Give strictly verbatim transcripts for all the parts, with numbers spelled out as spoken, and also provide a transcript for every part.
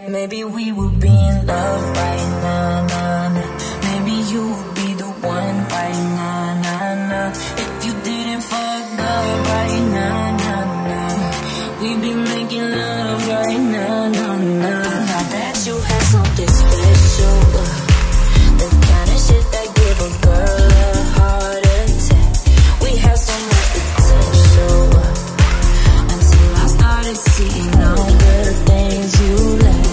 Maybe we will be in love right now, nah, nah. Maybe you will be the one right now, nah, nah. If you didn't fuck up right now, nah, nah. We be making love right now, nah, nah. Now that you have something special, uh, the kind of shit that give a girl a heart attack. We have so much potential, uh, until I started seeing all the things you like.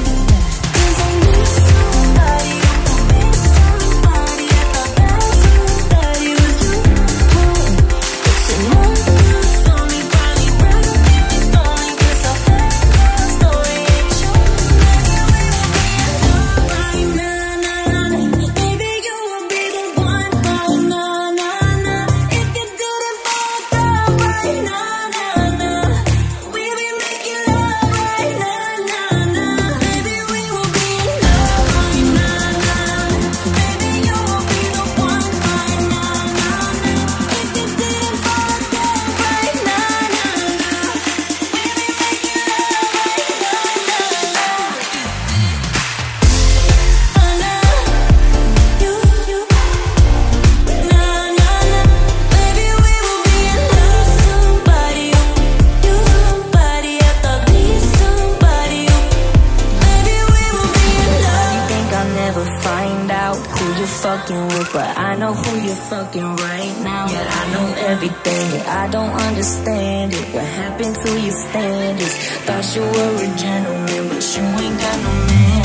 Find out who you're fucking with, but I know who you're fucking right now. Yeah, I know everything, yeah, I don't understand it. What happened to your standards? Thought you were a gentleman, but you ain't got no man.